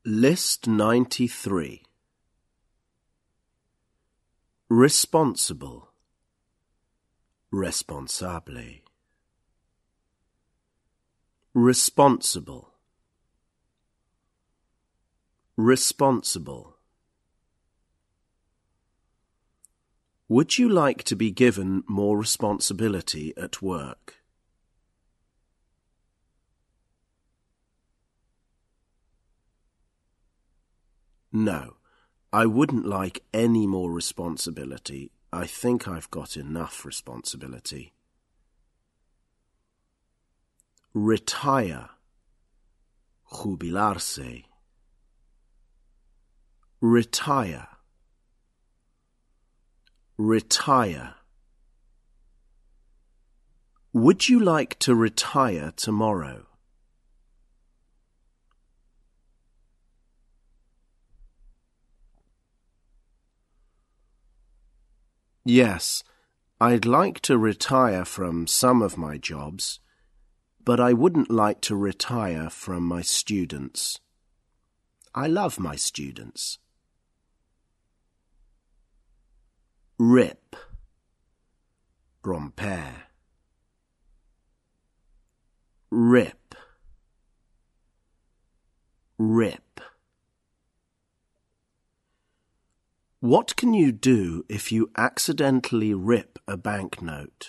List 93. Responsible, responsable. Responsible, responsible. Would you like to be given more responsibility at work? No, I wouldn't like any more responsibility. I think I've got enough responsibility. Retire, jubilarse. Retire, retire. Would you like to retire tomorrow? Yes, I'd like to retire from some of my jobs, but I wouldn't like to retire from my students. I love my students. Rip, romper. Rip, rip. What can you do if you accidentally rip a banknote?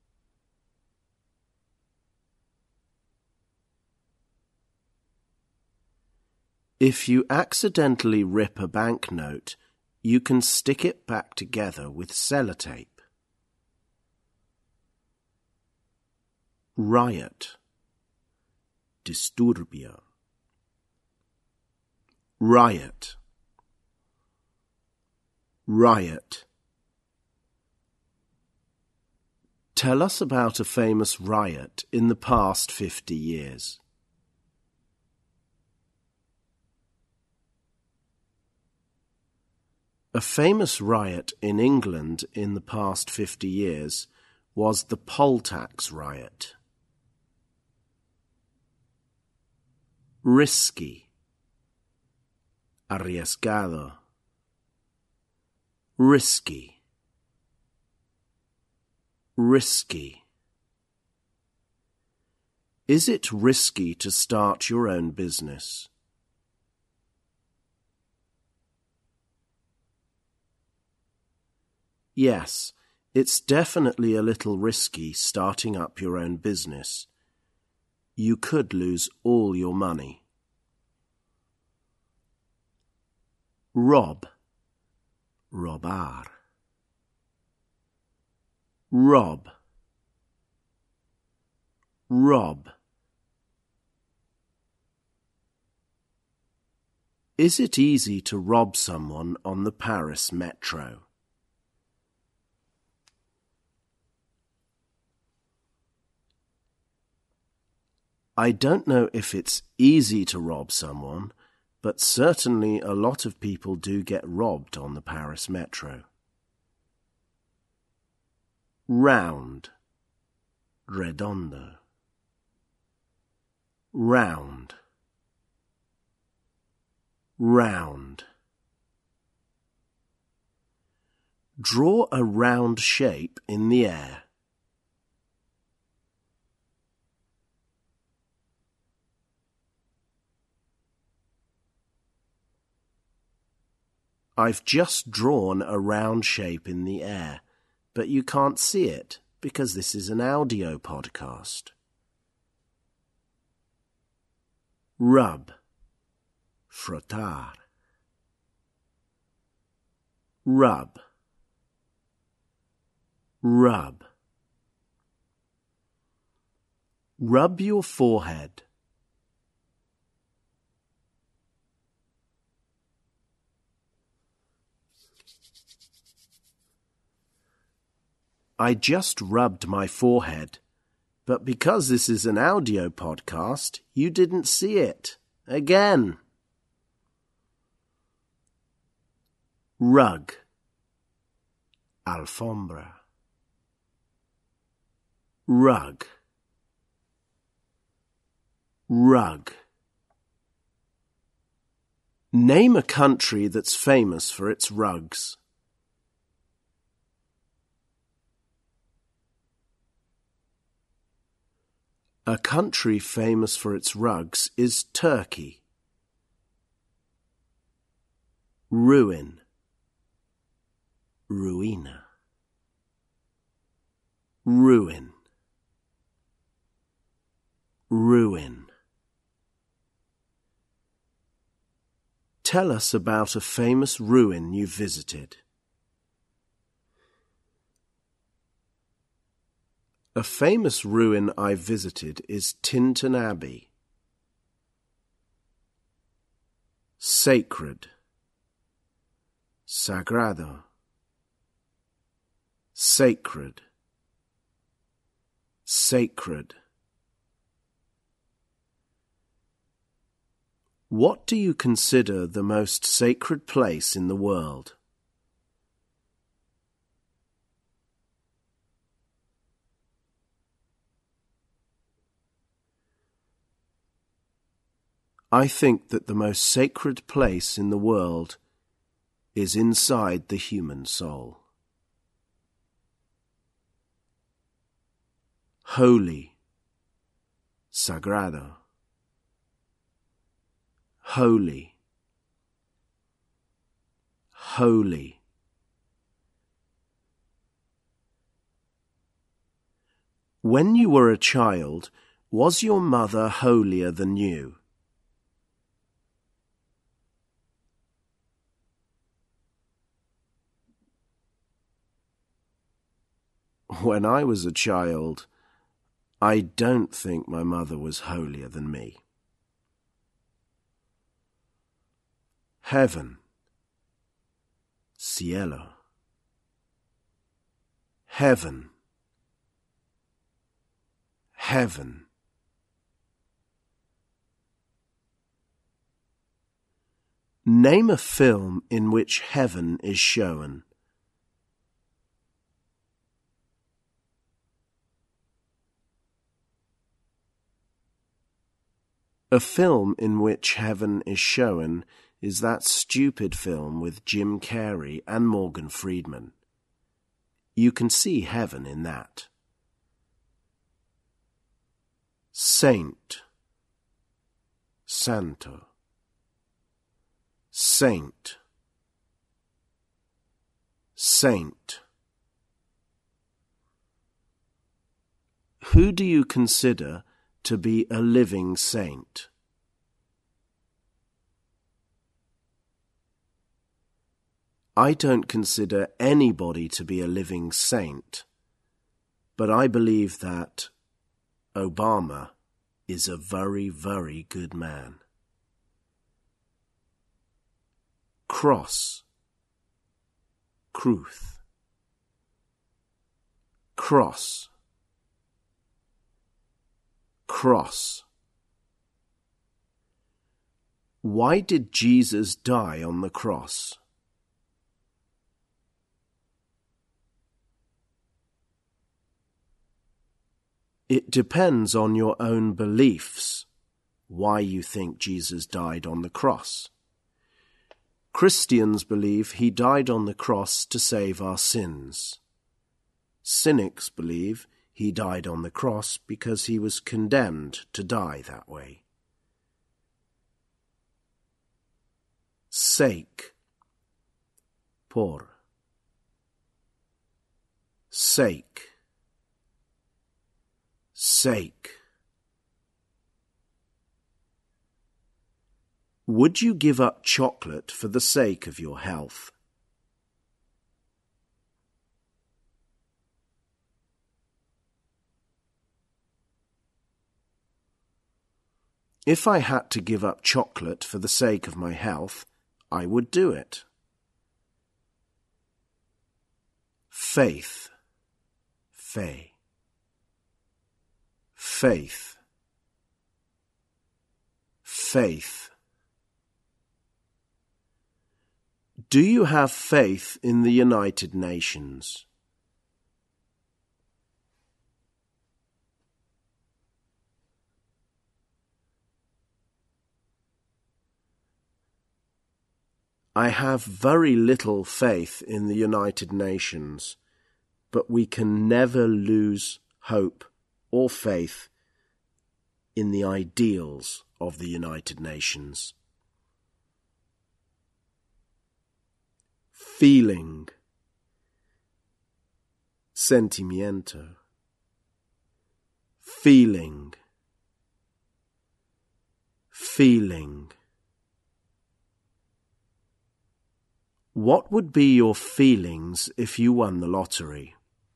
If you accidentally rip a banknote, you can stick it back together with sellotape. Riot, disturbio. Riot, riot. Tell us about a famous riot in the past 50 years. A famous riot in England in the past 50 years was the poll tax riot. Risky, arriesgado. Risky, risky. Is it risky to start your own business? Yes, it's definitely a little risky starting up your own business. You could lose all your money. Rob, robar. Rob, rob. Is it easy to rob someone on the Paris metro? I don't know if it's easy to rob someone, but certainly a lot of people do get robbed on the Paris metro. Round, redondo. Round, round. Draw a round shape in the air. I've just drawn a round shape in the air, but you can't see it because this is an audio podcast. Rub, frottar. Rub, rub. Rub your forehead. I just rubbed my forehead, but because this is an audio podcast, you didn't see it. Again. Rug, alfombra. Rug, rug. Name a country that's famous for its rugs. A country famous for its rugs is Turkey. Ruin. Ruina. Ruin. Ruin. Tell us about a famous ruin you visited. A famous ruin I visited is Tintern Abbey. Sacred. Sagrado. Sacred. Sacred. What do you consider the most sacred place in the world? I think that the most sacred place in the world is inside the human soul. Holy. Sagrado. Holy. Holy. When you were a child, was your mother holier than you? When I was a child, I don't think my mother was holier than me. Heaven. Cielo. Heaven. Heaven. Name a film in which heaven is shown. A film in which heaven is shown is that stupid film with Jim Carrey and Morgan Freeman. You can see heaven in that. Saint. Santo. Saint. Saint. Who do you consider to be a living saint? I don't consider anybody to be a living saint, but I believe that Obama is a very, very good man. Cross. Cruz. Cross. Cross. Why did Jesus die on the cross? It depends on your own beliefs, why you think Jesus died on the cross. Christians believe he died on the cross to save our sins. Cynics believe he died on the cross because he was condemned to die that way. Sake. Por. Sake. Sake. Would you give up chocolate for the sake of your health? If I had to give up chocolate for the sake of my health, I would do it. Faith. Fe. Faith. Faith. Do you have faith in the United Nations? I have very little faith in the United Nations, but we can never lose hope or faith in the ideals of the United Nations. Feeling. Sentimiento. Feeling. Feeling. What would be your feelings if you won the lottery?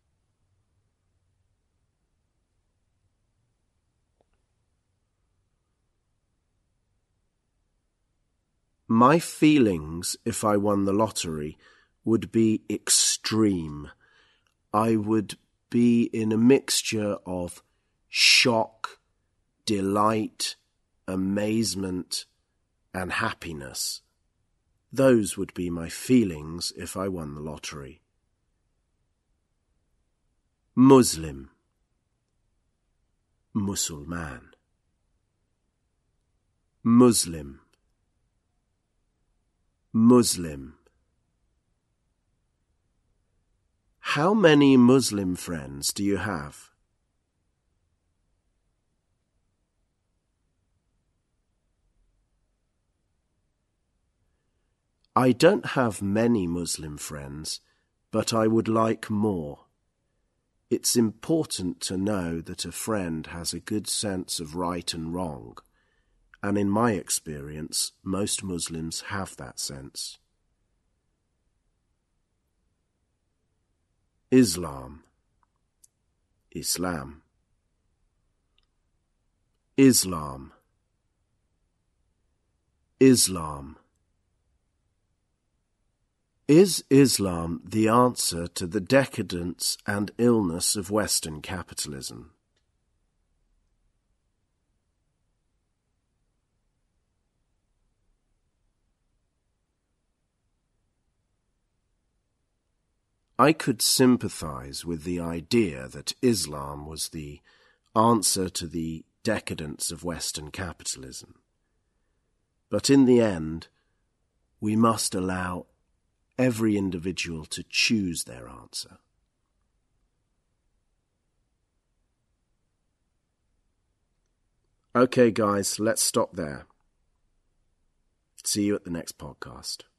My feelings if I won the lottery would be extreme. I would be in a mixture of shock, delight, amazement, and happiness. Those would be my feelings if I won the lottery. Muslim. Musulman. Muslim. Muslim. How many Muslim friends do you have? I don't have many Muslim friends, but I would like more. It's important to know that a friend has a good sense of right and wrong, and in my experience, most Muslims have that sense. Islam. Islam. Islam. Islam. Is Islam the answer to the decadence and illness of Western capitalism? I could sympathize with the idea that Islam was the answer to the decadence of Western capitalism. But in the end, we must allow every individual to choose their answer. Okay, guys, let's stop there. See you at the next podcast.